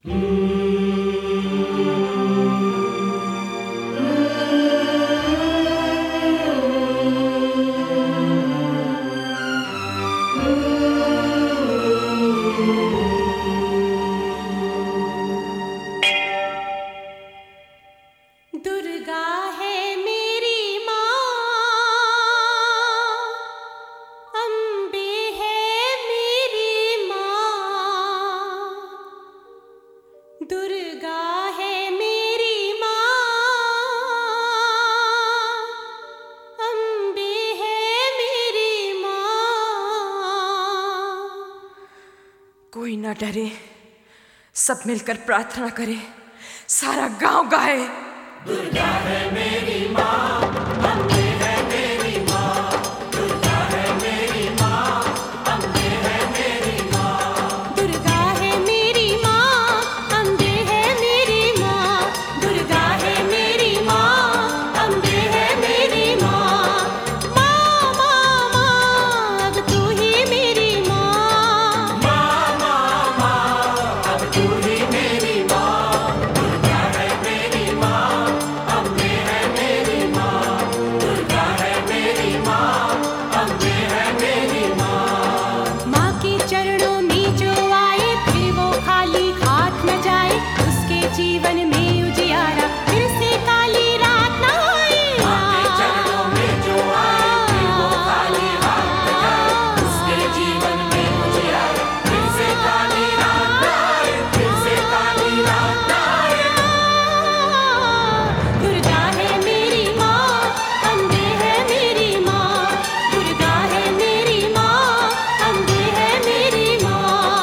दुर्गा है मेरी माँ, अम्बे है मेरी माँ। दुर्गा है मेरी माँ, अम्बे है मेरी माँ। कोई ना डरे, सब मिलकर प्रार्थना करें, सारा गांव गाए। दुर्गा है मेरी माँ, अम्बे है मेरी माँ। दुर्गा है मेरी माँ, अम्बे है मेरी माँ। दुर्गा है मेरी माँ, अम्बे है मेरी माँ। दुर्गा है मेरी माँ, अम्बे है मेरी माँ। माँ माँ माँ, अब तू ही मेरी माँ। माँ माँ माँ, अब तू ही मेरी माँ। दुर्गा है मेरी माँ, अम्बे है मेरी माँ। दुर्गा है मेरी माँ, अम्बे है मेरी माँ। माँ के चरणों में जो आए, फिर वो खाली हाथ न जाए। उसके जीवन में उजियारा, फिर से काली रात न आए। माँ के चरणों में जो आए, फिर वो खाली हाथ न जाए। उसके जीवन में उजियारा, फिर से काली रात न आए। फिर से काली रात न आए। दुर्गा है मेरी माँ, अम्बे है मेरी माँ। दुर्गा है मेरी माँ, अम्बे है मेरी माँ।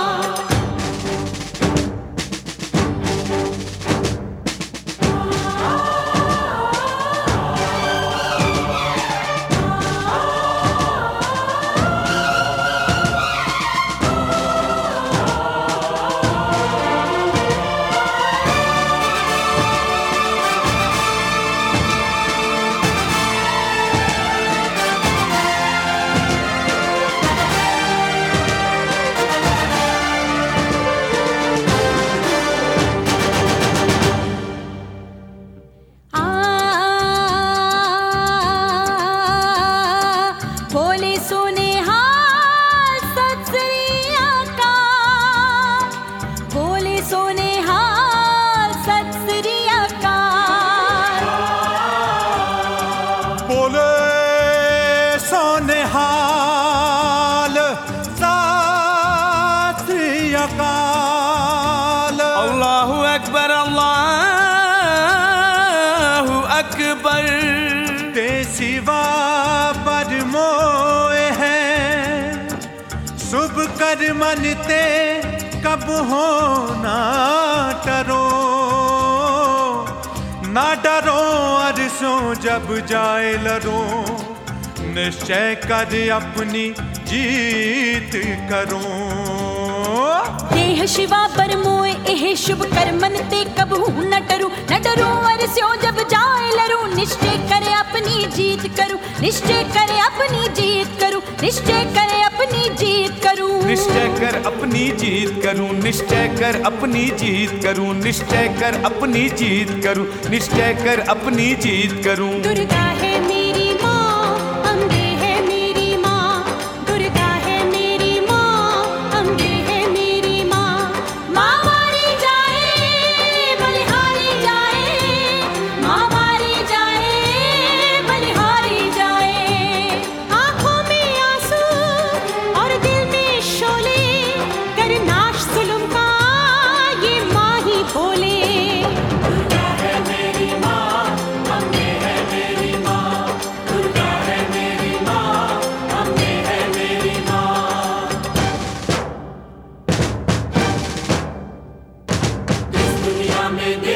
बोले सोने हाल सत श्री अकाल। बोले सोने हाल सत श्री अकाल। बोले सोनेहाल सत श्री अकाल। अल्लाहु अकबर, अल्लाहु अकबर। ते सिवा पर मोए हैं, शुभ कर मनते कब हो ना डरो। ना डरो अरसों जब जाए लरो, निश्चय कर अपनी जीत करो। देह शिवा पर मोए एह शुभ कर मन ते कब हूँ न डरू। न डरू अरस्यों जब जाए लरू, निश्चय करे अपनी जीत करूँ। निश्चय करे अपनी जीत करूँ। निश्चय करे अपनी जीत करूँ। निश्चय कर अपनी जीत करूं, निश्चय कर अपनी जीत करूं। निश्चय कर अपनी जीत करूं, निश्चय कर अपनी जीत करूं। दुर्गा है मेरी माँ, अम्बे है मेरी माँ। दुर्गा है मेरी माँ, अम्बे है मेरी माँ। माँ मारी जाए, बलिहारी जाए। माँ मारी जाए, बलिहारी जाए। आँखों में आंसू और दिल में शोले, कर नाश जुल्म का ये माँ ही बोले। दुर्गा है मेरी माँ, अम्बे है मेरी माँ। दुर्गा है मेरी माँ, अम्बे है मेरी माँ। इस दुनिया में